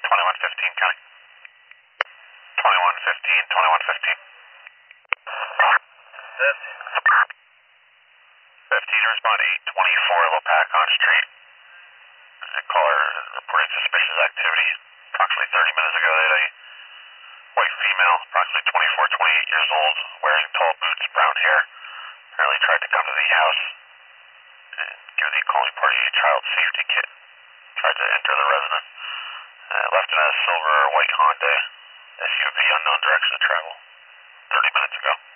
2115 County. 2115, 2115. 15 respond 824 Lopakon Street. Caller reported suspicious activity. Approximately 30 minutes ago, they had a white female, approximately 24, 28 years old, wearing tall boots, brown hair. Apparently tried to come to the house and give the calling party a child safety kit. Tried to enter the residence. Left in a silver or white Honda SUV, unknown direction of travel. 30 minutes ago.